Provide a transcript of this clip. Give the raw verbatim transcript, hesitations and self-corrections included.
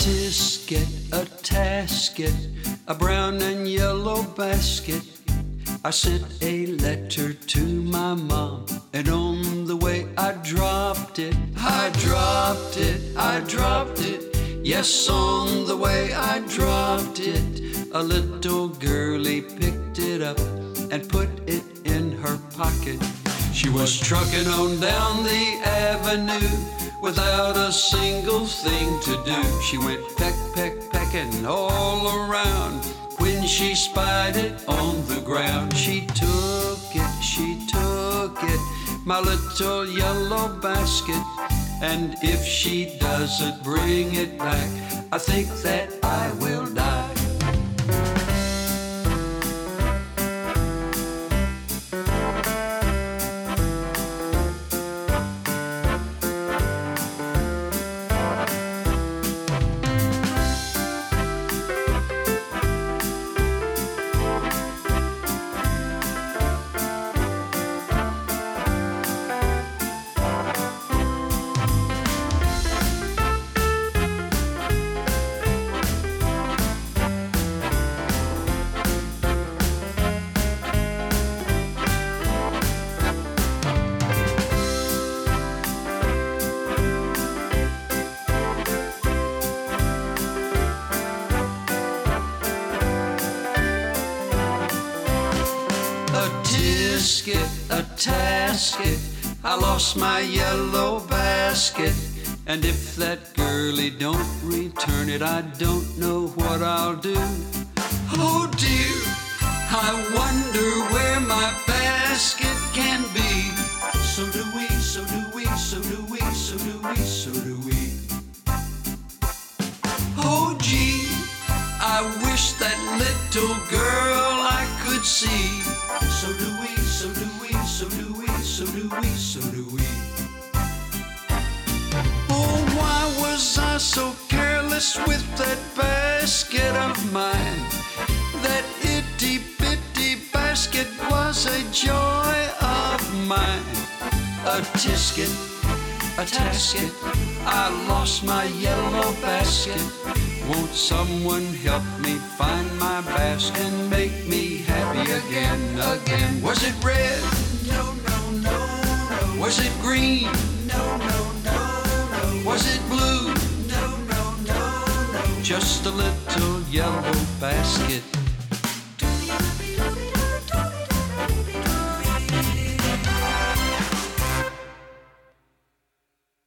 tisket, a tasket, a brown and yellow basket. I sent a letter to my mom, and on the way I dropped it. I dropped it, I dropped it. Yes, on the way I dropped it. A little girlie picked it up and put it in her pocket. She was trucking on down the avenue without a single thing to do. She went peck, peck, pecking all around. When she spied it on the ground, she took it, she took it, my little yellow basket. And if she doesn't bring it back, I think that I will die. A tasket, I lost my yellow basket. And if that girlie don't return it, I don't know what I'll do. Oh dear, I wonder where my basket can be. So do we, so do we, so do we, so do we, so do we. Oh gee, I wish that little girl I could see. So do we, so do we, so do we, so do we, so do we. Oh, why was I so careless with that basket of mine? That itty bitty basket was a joy of mine. A tisket, a tasket, I lost my yellow basket. Won't someone help me find my basket and make me happy again, again? Was it red? No, no, no, no. Was it green? No, no, no, no. Was it blue? No, no, no, no. Just a little yellow basket.